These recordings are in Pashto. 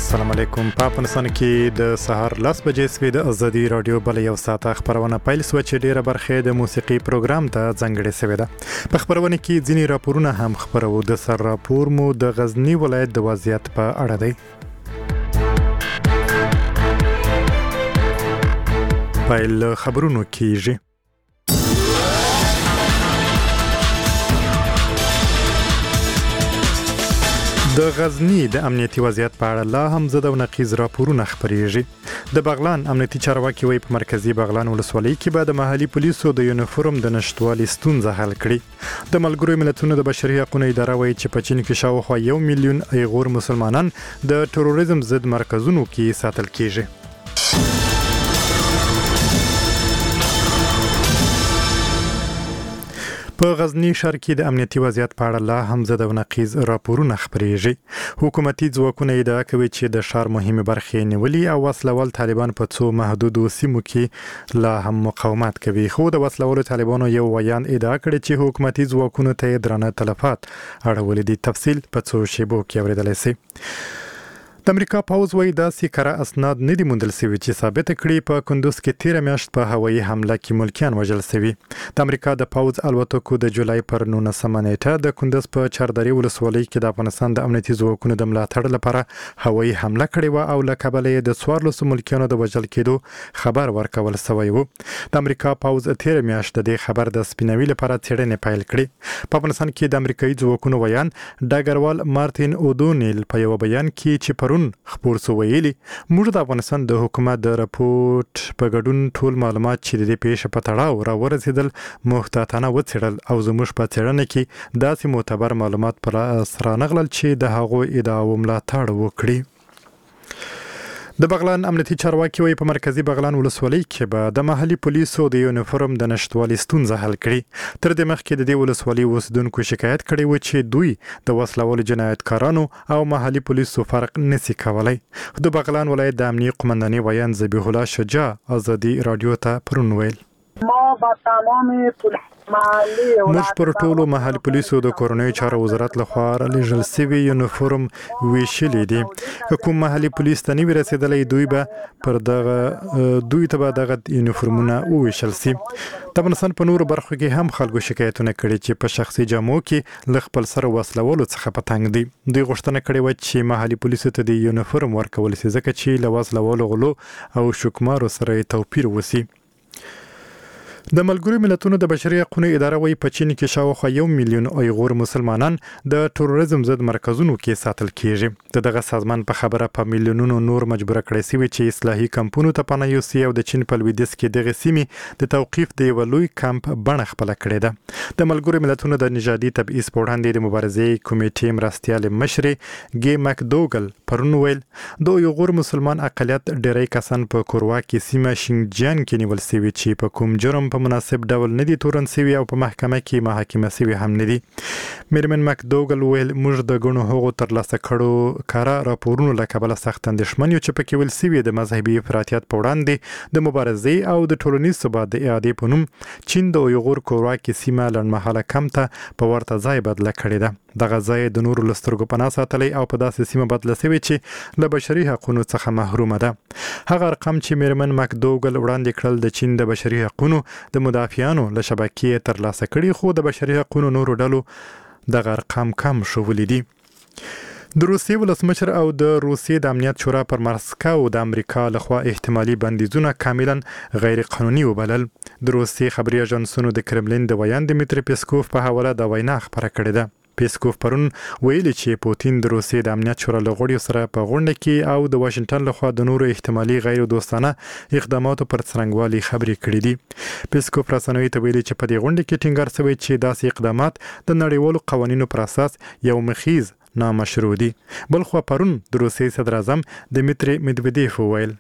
السلام علیکم. په افغانستان کې د سهار 10 بجې سوي د ازادي رادیو بل یو ساعت خبرونه پیل سو چې ډیره برخه د موسیقي پروګرام ته ځانګړې سوي ده. په خبرونه کې ځینی راپورونه هم خبرو. د سر راپور مو د غزنی ولایت د وضعیت په اړه دی. پیل خبرونو کېږي. د غزنی د امنیتي وضعیت په اړه لا هم زده او نقیض راپورونه خبرېږي. د بغلان امنیتي چارواکي وایي په مرکزی بغلان ولسوالۍ کې به د محلي پولیسو د یونیفورم د نشټوالي ستونزه حل کړي. د ملګرو ملتونو د بشري حقوقو اداره وایي چې په چین کې شاوخوا 1 میلیون ایغور مسلمانان د تروریزم ضد مرکزونو کې ساتل کیږي. په غزنی ښار کې د امنیتي وضعیت په اړه لا هم زده او نقیض راپورونه خبرېږي. حکومتي ځواکونه ادعا کوي چې د ښار مهمه برخې نیولې او وسلوال طالبان په څو محدودو سیمو کې لا هم مقاومت کوي. خو د وسلوالو طالبانو یو ویان ادعا کړی چې حکومتي ځواکونه ته درانه تلفات اړولې دي. تفصیل په څو شیبو کې اوریدلای شئ. د امریکا پوځ وایي داسې کره اسناد نه دي موندل شوي چې ثابت کړي په کندوز کې 13 میاشت په هوایي حمله کې ملکیان وژل شوي. د امریکا د پوځ الوتکو د جولای پر 19 نیټه د کندوز په چاردري ولسوالۍ کې د افغانستان د امنیتي ځواکونو د ملاتړ لپاره هوایي حمله کړې و او له کبله د 14 ملکیانو د وژل کېدو خبر ورکول شوی و. د امریکا پوځ 13 میاشت د خبر د سپینوي لپاره څېړنې پیل کړې. په افغانستان کې د امریکایي ځواکونو ویان ډګروال مارټین اودونیل په یو بیان کې چې پرون خبر سو ویلي موږ د افغانستان د حکومت د راپورټ په ګډون ټول معلومات چې د پیښې په تړاو را ورسېدل محتاطانه وڅېړل او زموږ په څېړنه کې داسې معتبر معلومات پر اساس رانغلل چې د هغو ادعاو ملاتړ وکړي. د بغلان امنیتي چارواکي وایي په مرکزی بغلان ولسوالۍ کې به د محلي پولیسو د یونیفورم د نشټوالي ستونزه حل کړي. تر دې مخکې د دې ولسوالۍ اوسیدونکو شکایت کړی و چې دوی د وسلوالو جنایتکارانو او محلي پولیسو فرق نسی کولای. د بغلان ولایت د امنیه قومندانۍ ویان ذبیح الله شجاع ازادي رادیو ته پرون ویل ما با تمام موږ پر ټولو محلي پولیسو د کورنیو چارو وزارت لخوا لېږل شوي یونیفورم ویشلي دي. کوم محلي پولیس ته نه رسیدلی دوی ته به دغه یونیفورمونه وویشل شي. د افغانستان په نورو برخو کې هم خلکو شکایتونه کړي چې په شخصي جامو کې له خپل سره وسلوالو څخه په تنګ دي. دوی غوښتنه کړې وه چې محلي پولیسو ته د یونیفورم ورکول شي ځکه چې له وسلوالو غلو او شکمارو سره توپیر وسی. د ملګرو ملتونو د بشري حقوقو اداره وایي په چین کې شاوخوا 1 میلیون ایغور مسلمانان د تروریزم ضد مرکزونو کې ساتل کیږي. دغه سازمان په خبره په میلیونونو نور مجبور کړی شوی چې اصلاحي کمپونو ته پناه یوسي او د چین په لویدیځ کې دغه سیمې د توقیف د یو لوی کمپ بڼه خپل کړې ده. د ملګرو ملتونو د نژادي تبعیض په وړاندې د مبارزې کمیټې مرستیال مشر ګي مکدوګل پرون ویل د ایغور مسلمان اقلیت ډیری کسان په کورواکي سیمه شینجیان کې نیول شوي چې په کوم جرم په مناسب ډول نه دي تورن شوي او په محکمه کې محاکمه شوي هم نه دي. میرمن مکدوګل ویل موږ د ګڼو هغو ترلاسه کړو کاره راپورونو له کبله سخت اندېښمن یو چې پکې ویل شوي د مذهبي افراطیت په وړاندې د مبارزې او د ټولنیز ثبات د اعادې په نوم چین د ایغور کورواکي سیمه لنډمهاله کمپ ته په ورته ځای بدله کړې ده. دغه ځای د نورو له سترګو پناه ساتلی او په داسې سیمه بدله شوې چې له بشري حقونو څخه محرومه ده. هغه ارقام چې میرمن مکدوګل وړاندې کړل د چین د بشري حقونو د مدافعانو له شبکې ترلاسه کړي خو د بشري حقونو نورو ډلو دغه ارقام کم شولی دي. د روسیې ولسمشر او د روسیې د امنیت شورا پر مسکو د امریکا لخوا احتمالي بندیزونه کاملا غیر قانوني وبلل. د روسیې خبري اژانسونو د کرملین د ویان دمیتری پیسکوف په حواله د وینا خبره کړې ده. پیسکوف پرون ویلي چې پوتین د روسیې د امنیت شورا له غړیو سره په غونډه کې او د واشنگټن لخوا د نورو احتمالي غیر دوستانه اقداماتو پر څرنګوالي خبرې کړې دي. پیسکوف رسنیو ته ویلي چې په دې غونډه کې ټینګار شوی چې داسې اقدامات د نړیوالو قوانینو پر اساس یو مخیز نامشروع دي. بلخو پرون د روسیې صدر اعظم دمیتری مدودیف ویل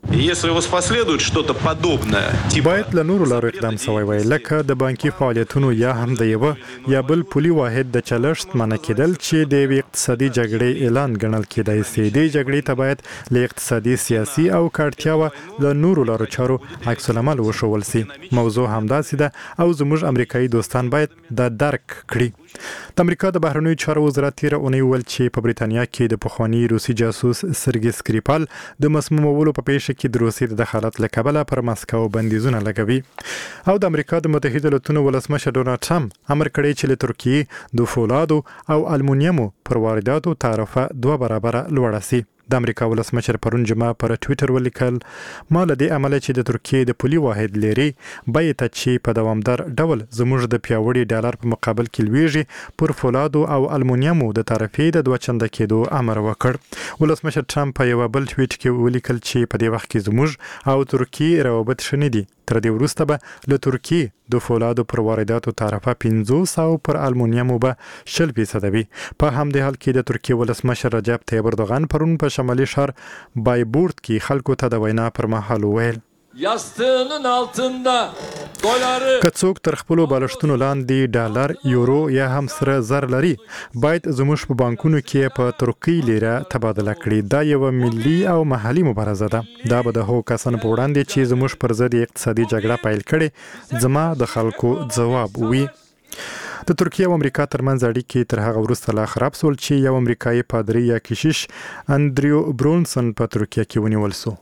Если воспоследует что-то подобное, باید له نورو لارو اقدام سوی وای لکه د بانکي فعالیتونو یا هم د یو یا بل پولي واحد د چلښت منع کېدل چې د یوې اقتصادي جګړې اعلان ګڼل کېدای شي. د جګړې ته باید له اقتصادي سیاسي او کارتیاوه د نورو لارو چارو عکس العمل وښول شي. موضوع همداسې ده او زموږ امریکایي دوستان باید د درک کړي. د امریکا د بهرنیو چارو وزارت تیره اونۍ وویل چې په بریتانیا کې د پخواني روسي جاسوس سرګي سکریپال د مسمومولو په پیښه کې د روسي د دخالت له کبله پر مسکو بندیزونه لګوي. او د امریکا د متحده ایالاتونو ولسمشر ډونالډ ټرمپ امر کړی چې له ترکیې د فولادو او المونیمو پر وارداتو تعرفه 2 برابره لوړه شي. د امریکا ولسمشر پرون جمعه پر ټوئیټر ولیکل ما له دې عمله چې د ترکیې د پولي واحد لري بیه ته چې په دوامدار ډول زموږ د پیاوړي ډالر په مقابل کې لویږي پر فولادو او المونیمو د تعرفې د 2 چنده کېدو امر وکړ. ولسمشر ټرمپ په یو بل ټویټ کې ولیکل چې په دې وخت کې زموږ او ترکیې روابط شنه دي. تر دې وروسته به له ترکیې د فولادو پر وارداتو تعرفه 500 پر المونیمو به 0% وي. په همدې حال کې د ترکیې ولسمشر رجب طیب اردوغان پرون په شمالي شهر بایبورد کې خلکو ته د وینا پر مهال وویل یاستığının altında دلار که څوک تر خپلو بالښتونو لاندې ډالر یورو یا هم سره زر لري باید زموږ په بانکونو کې په ترکی لیره تبادله کړي. دا یو ملي او محلي مبارزه ده. دا به د هغو کسانو په وړاندې چې زموږ پر ضد اقتصادي جګړه پیل کړي زما د خلکو ځواب وي. د ترکیه او امریکا ترمنځ اړیکې تر هغه وروسته لا خراب شول چې یو امریکایي پادری یا کشیش اندریو برونسن په ترکیه کې ونیول شو.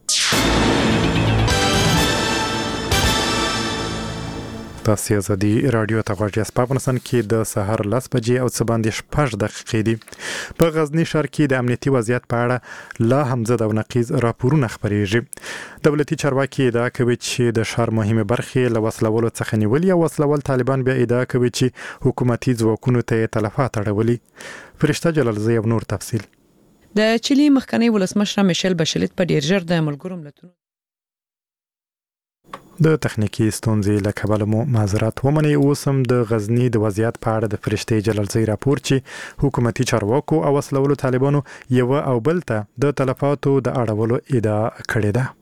تاسو ازادي رادیو ته غواړئ په افغانستان کې د سحر 10 بجې او څه باندې 6 دقیقې دي. په غزنی ښار کې د امنیتي وضعیت په اړه لا هم زده او نقیض راپورونه خبرېږي. دولتي چارواکي ادعا کوي چې د ښار مهمه برخې له وسلوالو څخه نیولې او وسلوال طالبان بیا ادعا کوي چې حکومتي ځواکونو ته تلفات اړولي. فرشته جلالزی او نور تفصیل. د چيلي مخکنی ولسمشر میشل بشلیت په ډیر ژر د ملګرو ملتونو د تخنیکی ستونزې له کبله مو معذرت ومنئ. اوس هم د غزنی د وضعیت په اړه د فرشتې جلالزی راپور چې حکومتي چارواکو او وسلوالو طالبانو یو او بل ته د تلفاتو د اړولو ادعا کړې ده.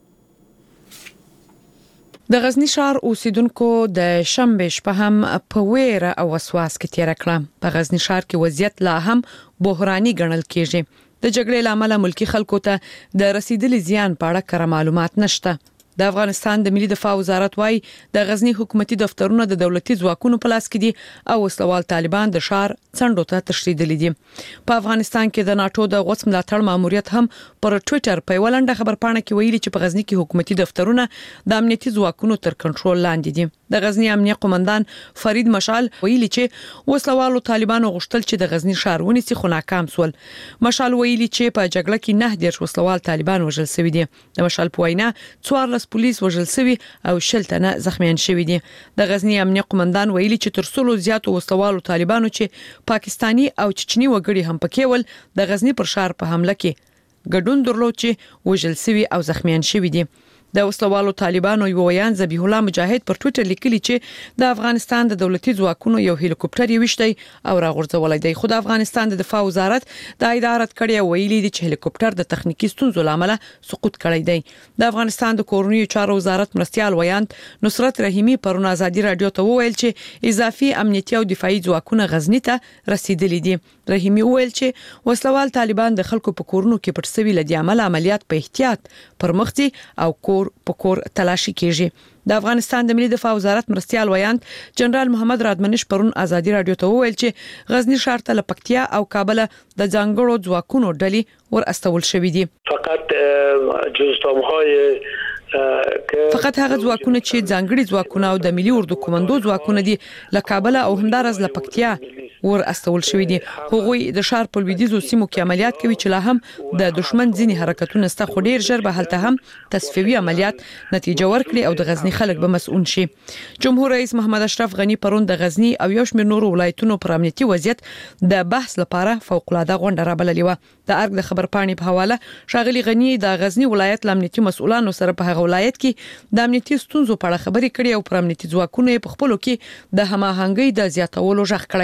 د غزنی ښار اوسیدونکو د شنبه شپه هم په ویره او وسواس کې تیر کړه. په غزنی ښار کې وضعیت لا هم بحراني ګڼل کېږي. د جګړې لامل ملکی خلکو ته د رسیدلي زیان په اړه کره معلومات نشته. د افغانستان د ملي دفاع وزارت وايي د غزنی حکومتي دفترونه د دولتي ځواکونو په لاس کې دي او وسلوال طالبان د ښار څنډو ته تښتېدلي دي. په افغانستان کې د ناتو د غوڅ ملاتړ ماموریت هم پر ټوئیټر په ولنډه خبرپاڼه کې ویلي چې په غزنی کې حکومتي دفترونه د امنیتي ځواکونو تر کنټرول لاندې دي. د غزنی امنیه قومندان فرید مشال ویلي چې وسلوالو طالبانو غوښتل چې د غزنی ښار ونیسي خو ناکام شول. مشال ویلي چې په جګړه کې 9 وسلوال طالبان وژل شوي دي. د مشال په وینا 14 پولیس وژل شوي او 10 تنه زخمیان شوي دي. د غزنی امنیه قومندان ویلي چې تر څلو زیاتو وسلوالو طالبانو چې پاکستانی او چچنی وګړي هم پکې ول د غزنی پر ښار په حمله کې ګډون درلود چې وژل شوي او زخمیان شوي دي. د وسلوالو طالبانو یو ویان ذبیح الله مجاهد پر ټوئیټر لیکلی چې د افغانستان د دولتي ځواکونو یو هلیکوپټر یوشتي او راغورځولای دی. خو د افغانستان د دفاع وزارت د ادارت کړی ویلي دی چې هلیکوپټر د تخنیکی ستونزو لامل سقوط کړی دی. د افغانستان د کورنیو چارو وزارت مرستيال ویان نصرت رحیمی پرون ازادي رادیو ته وویل چې اضافي امنیتي او دفاعي ځواکونه غزنی ته رسیدلي دي. رحیمی ویل چې وسلوال طالبان د خلکو په کورونو کې پټ سوي لدی عمل عملیات په احتیاط پرمختي او په کور تلاشي کیږي. د افغانستان د ملي دفاع وزارت مرستيال ویان جنرال محمد رادمنش پرون ازادي رادیو ته وویل چې غزنی ښار ته لپکتیا او کابل د ځانګړو ځواکونو ډلې ور استول شوې دي. فقط جزتامهای فقط هغه ځواکونه چې ځانګړي ځواکونه او د ملي اردو کمانډو ځواکونه دي له کابل او همدارز لپکتیا ور استول شوې دي. هغوی د ښار په لویدیزو سیمو کې عملیات کوي چې لا هم د دشمن ځینی حرکتونه ست خو ډیر ژر به هلته هم تصفیوي عملیات نتیجه ورکړي او د غزنی خلک به مسؤل شي. جمهور رئیس محمد اشرف غنی پرون د غزنی او یو شمېر نورو ولایتونو پر امنیتي وضعیت د بحث لپاره فوق العاده غونډه رابللې و. د ارګ د خبرپاڼې په حواله شاغلی غنی د غزنی ولایت لامنیتي مسؤلانو سره په هغه ولایت کې د امنیتي ستونزو په اړه خبرې کړې او پر امنیتي ځواکونو په خپلو کې د هماهنګۍ د زیاتولو ژغ کړی دی.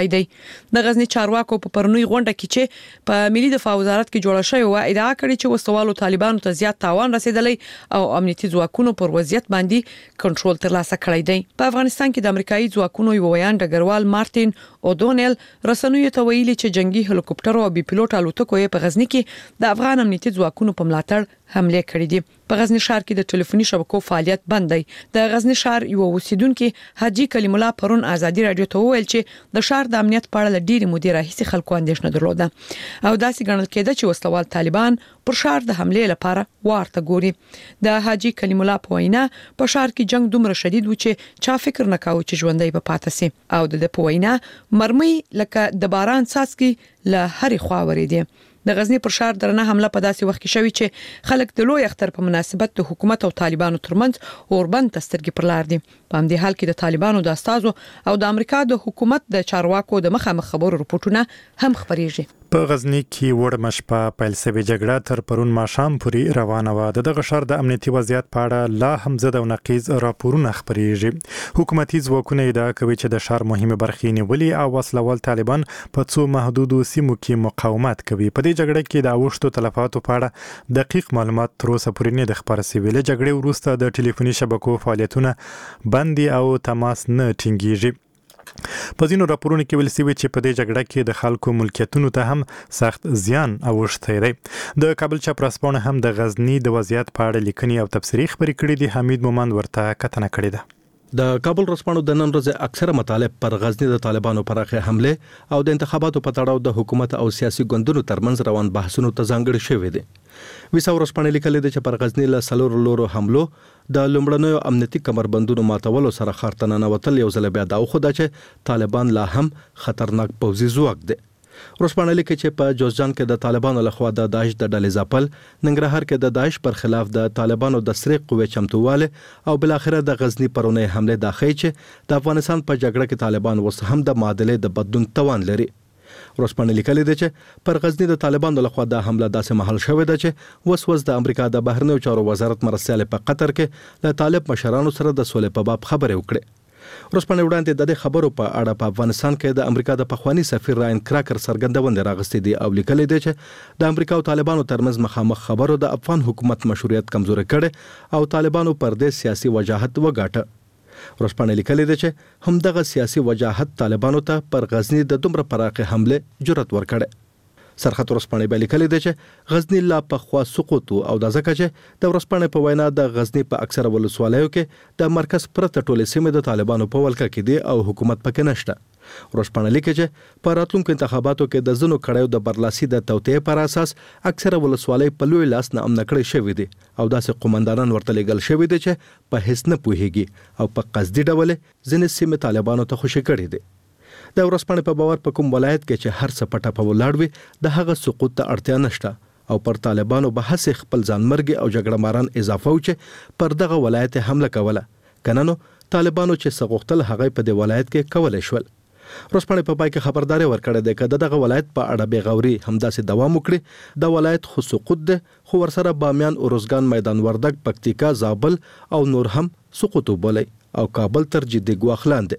د غزنی چارواکو په پرنوي غونډه کې چې په ملي دفاع وزارت کې جوړه شوې و ادعا کړې چې وسوالو طالبانو ته زیات تاوان رسیدلی او امنیتي ځواکونو پر وضعیت باندې کنټرول ترلاسه کړی دی. په افغانستان کې د امریکایي ځواکونو یو ویان ډګروال مارټین اودونل رسنیو ته ویلي چې جنگي هلیکوپټر او بي پيلوټ الوتکو په غزنی کې د افغان امنیتي ځواکونو په ملاتړ حمله کړې دي. په غزنی ښار کې د ټلیفوني شبکو فعالیت بند دی. د غزنی ښار یو اوسیدونکو حاجی کلیم الله پرون ازادي رادیو ته وویل چې د ښار د امنیت په اړه ډېری مودې راهیسې خلکو اندېښنه درلوده او داسې ګڼل کېده چې وسلوال طالبان پر ښار د حمله لپاره وارته ګوري. د حاجی کلیم الله په وینا په ښار کې جنگ دومره شدید و چې چا فکر نه کاوه چې ژوندۍ به پاتې سي او د په وینا مرمۍ لکه د باران څاڅکي له هرې خوا ورېدې. د غزنی پر ښار درنه حمله په داسې وخت کې شوې چې خلک د لوی اختر په مناسبت د حکومت او طالبانو ترمنځ اوربند تسترګې پر لار دي. په همدې حال کې د طالبانو د استازو او د امریکا د حکومت د چارواکو د مخامخ خبرو رپورټونه هم خبريږي. په غزنی کې وړ مشپه پیل سوي جګړه تر پرون ماښام پورې روانه و. دغه ښار د امنیتي وضعیت په اړه لا هم زده او نقیض راپورونه خبريږي. حکومتي ځواکونه ادعا کوي چې د ښار مهمه برخې نیولې او وسلوال طالبان په څو محدودو سیمو کې مقاومت کوي. په دې جګړه کې د اوښتو تلفاتو په اړه دقیق معلومات تر اوسه پورې نه د خبر شوي. له جګړې وروسته د ټلیفوني شبکو فعالیتونه بند او تماس نه ټینګیږي. په ځینو راپورونو کې ویل شوی چې په دې جګړه کې د خلکو ملکیتونو ته هم سخت زیان اوښتی دی. د کابل چاپراسپانه هم د غزنی د وضعیت په اړه لیکنې او تبصرې خبرې کړې دي. حمید مومند ورته کتنه کړې ده. د کابل رسپانو د نن ورځې اکثره مطالب پر غزنی د طالبانو پراخه حمله او د انتخاباتو په تړاو د حکومت او سیاسي ګوندونو ترمنځ روان بحثونو ته ځانګړي شوی دي. ویسا ورسپانه لیکل دي چې پر غزنی له سلور لورو حملو د لومړنیو امنیتي کمربندونو ماتولو سره خارتنه نوتل یو ځل بیا دا خو دا چې طالبان لا هم خطرناک پوځي ځواک دي. ورسپانه لیکي چې په جوزجان کې د طالبانو لخوا د داعش د ډلې ځپل، ننګرهار کې د داعش پر خلاف د طالبانو د سرې قوې چمتواله او بل اخره د غزنی پرونی حمله داخلي چې د افغانستان په جګړه کې طالبان وس هم د معادلې د بدلون توان لري. ورسپانه لیکل دي چې پر غزنی د طالبانو لخوا د حمله داسې محل شوې ده چې وس د امریکا د بهرنیو چارو وزارت مرستيال په قطر کې له طالب مشرانو سره د سولې په باب خبرې وکړي. ورسپانه وړاندې د خبرو په اړه په افغانستان کې د امریکا د پخوانی سفیر راین کراکر سرګندونه راغستې دي او لیکل دي چې د امریکا او طالبانو ترمنځ مخامخ خبرو د افغان حکومت مشروعیت کمزوري کړي او طالبانو پر دې سیاسي وجاهت وګاټه. ورسپانه لیکل دي چې همدغه سیاسي وجاهت طالبانو ته پر غزنی د دومره پراخه حمله جرأت ورکړي. سرخط ورسپانه به لیکل دي چې غزنی لا په خوا سقوط او د ځکه چې د ورسپانه په وینا د غزنی په اکثره ولسوالیو کې د مرکز پرته ټولې سیمې د طالبانو په ولکه کې دي او حکومت پکې نشته. ورسپانه لیکي چې په راتلونکو انتخاباتو کې د زنو کړیو د برلاسي د توطئه پر اساس اکثره ولسوالۍ په لوی لاس نه امن کړی شوی دي او داسې قومندانان ورته لګل شوی دي چې په هیڅ نه پوهیږي او په قصدي ډول ځینې سیمې طالبانو ته خوشی کړي دي. د ورسپانه په باور په کوم ولایت کې چې هر څه پټه په ولاړ وي د هغه سقوط ته اړتیا نشته او پر طالبانو به هڅه خپل ځانمرګي او جګړه ماران اضافه و چې پر دغه ولایت حمله کوله کنه نو طالبانو چې سغوختل هغه په دې ولایت کې کولای شول. ورسپانه په پای کې خبرداري ورکړه ده چې دغه ولایت په اړه بیغوري همداسې دوام وکړي. د ولایت خو سقوط ده خو ورسره بامیان اورزګان میدان وردګ پکتیکا زابل او نور هم سقوط وبلي او کابل تر جدي ګواخلاند.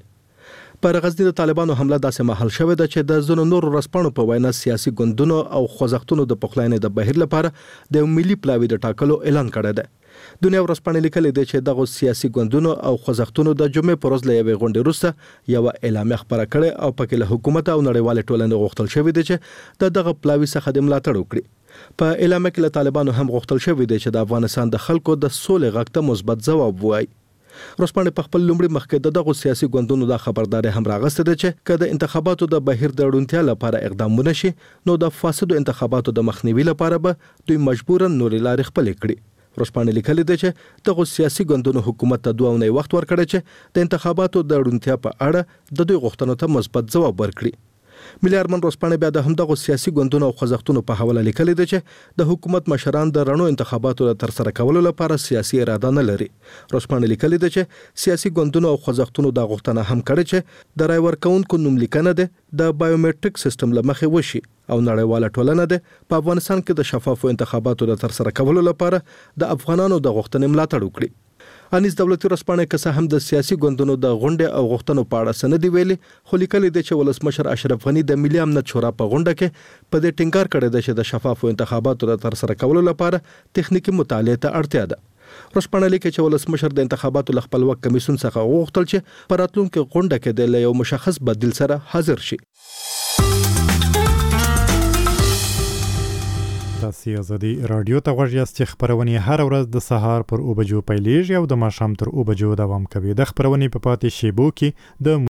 پر غزنی د طالبانو حمله داسې محل شوې ده چې د زونو نور رسپانو په وینا سیاسي ګوندونو او خوځښتونو د پخلاینې د بهیر لپاره د ملي پلاوی د ټاکلو اعلان کړی دی. دنیا ورسپانه لیکل دي چې دغه سیاسي ګوندونو او خوځښتونو د جمعې پر ورځ له یوې غونډې وروسته یو اعلامیه خبره کړې او پکې له حکومت او نړیوال ټولنې غوښتل شوی دی چې دغه پلاوی څخه د ملاتړ وکړي. په اعلامیه کې له طالبانو هم غوښتل شوی دی چې د افغانستان د خلکو د سولې غږ ته مثبت ځواب وایي. ورسپانه په خپل لومړي مخکې دغه سیاسي ګوندونو د خبرداري هم راغسته ده چې کله انتخاباتو د بهیر د اړونتیا لپاره اقدامونه شي نو د فاسدو انتخاباتو د مخنیوي لپاره به دوی مجبورن نورې لارې خپل کړي. ورسپانه لیکل دي چې دغه سیاسي ګوندونو حکومت ته 2 ونې وخت ورکړي چې د انتخاباتو د اړونتیا په اړه د دوی غوښتنو ته مثبت ځواب ورکړي. ملي ارمان ورسپانه بیا د همدغه سیاسي ګوندونو او خوځښتونو په حواله لیکل دي چې د حکومت مشران د رڼو انتخاباتو تر سره کولو لپاره سیاسي اراده نه لري. ورسپانه لیکل دي چې سیاسي ګوندونو او خوځښتونو د غوښتنه هم کړې چې د رای ورکونکو نوم لیکنه ده د بایومټریک سیستم لمخې وشي او نړیواله ټولنه ده په افغانستان کې د شفافو انتخاباتو تر سره کولو لپاره د افغانانو د غوښتنې ملاتړ وکړي. انیس دولتي ورځپاڼې که څه هم د سیاسي ګوندونو د غونډې او غوښتنو په اړه څه نه دي ویلي، خو لیکلي دي چې ولسمشر اشرف غني د ملي امنیت شورا په غونډه کې په دې ټینګار کړی دی چې د شفافو انتخاباتو د ترسره کولو لپاره تخنیکی مطالعه ته اړتیا ده. ورځپاڼه لیکي چې ولسمشر د انتخاباتو له خپلواک کمیسیون څخه وغوښتل چې په راتلونکي غونډه کې د یو مشخص بدیل سره حاضر شي. تاسو ازادي رادیو ته غوږ یاست چې خبرونه هر ورځ د سهار پر 9 بجو پیلېږي او د ماښام تر 9 بجو دوام کوي. د خبرونه په پاتې شیبو کې د